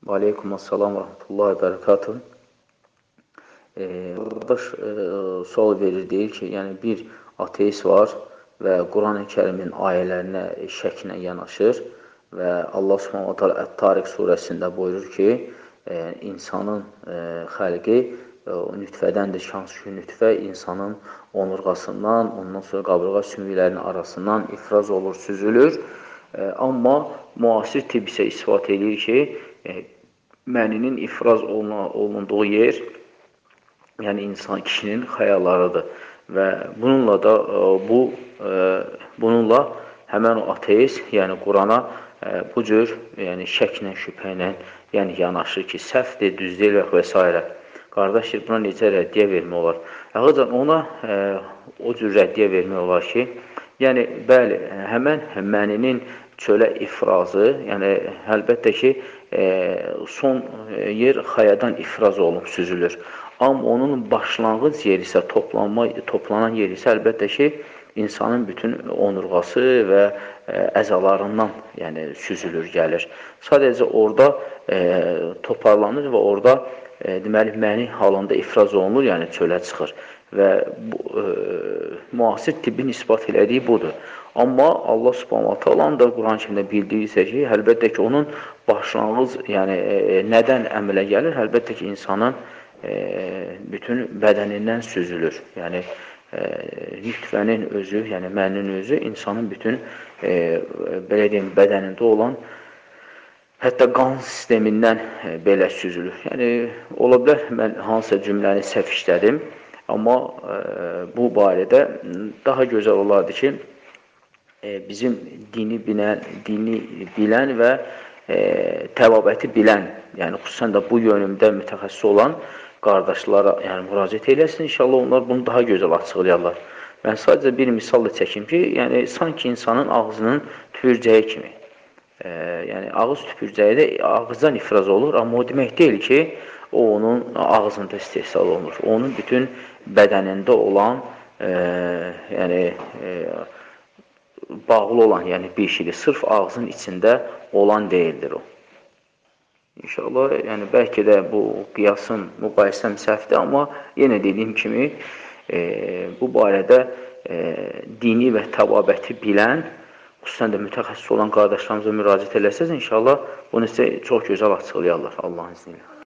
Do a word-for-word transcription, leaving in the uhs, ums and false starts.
Və aleykumussalam və rahmetullahi və bərəkatuhu. Qardaş e, sual verir, deyir ki, yəni bir ateist var və Quran-ı Kərimin ayələrinə şəklə yanaşır və Allah Subhanahu wa Taala Ət-Tariq surəsində buyurur ki, e, insanın e, xəlqi e, nütfədəndir, hansı ki, nütfə insanın onurğasından, ondan sonra qabırğa sümüklərinin arasından ifraz olur, süzülür. E, amma müasir tibb isə isbat edir ki, e, məninin ifraz olunduğu yer, yəni insan kişinin xəyallarıdır və bununla da bu bununla həmən o ateist, yəni Qurana bu cür, yəni şəklə, şübhə ilə, yəni yanaşır ki, səhvdir, düz deyil və s. Qardaş, buna necə rəddiyə vermək olar? Əvvəlcə ona o cür rəddiyə vermək olar ki, yəni bəli, həmən məninin çölə ifrazı, yəni əlbəttə ki, e, son yer xəyadan ifraz olunub, süzülür. Amma onun başlanğıc yeri isə, toplanma, toplanan yeri isə əlbəttə ki, insanın bütün onurğası və e, əzalarından yəni, süzülür, gəlir. Sadəcə orada e, toparlanır və orada e, deməli, məni halında ifraz olunur, yəni çölə çıxır. Və bu, e, müasir tibbin isbat elədiyi budur. Amma Allah Subhanahu wa Taala'nın da Quran-ı Kərimdə bildiyi isə ki, əlbəttə ki, onun başlanğıc, yəni e, nədən əmələ gəlir? Əlbəttə ki, insanın e, bütün bədənindən süzülür. Yəni e, nütfənin özü, yəni mənin özü insanın bütün e, belə deyim, bədənində olan hətta qan sistemindən e, belə süzülür. Yəni ola bilər mən hansısa cümləni səhv işlədim, amma e, bu barədə daha gözəl olardı ki, bizim dini bilən, dini bilən və e, təbabəti bilən, yəni xüsusən də bu yönümdə mütəxəssis olan qardaşlara yəni, müraciət eləsin. İnşallah onlar bunu daha gözəl açıqlayarlar. Mən sadəcə bir misal da çəkim ki, yəni sanki insanın ağzının tüpürcəyi kimi. E, yəni ağız tüpürcəyi də ağızdan ifraz olur, amma o demək deyil ki, o onun ağzında istehsal olunur. Onun bütün bədənində olan e, yəni e, bağlı olan, yəni bir şeydir. Sırf ağzın içində olan deyildir o. İnşallah, yəni bəlkə də bu qiyasım, müqayisəm səhvdir, amma yenə dediyim kimi e, bu barədə e, dini və təbabəti bilən, xüsusən də mütəxəssis olan qardaşlarımıza müraciət eləsəz, inşallah bunu sizə çox gözəl açıqlayarlar Allahın izni ilə.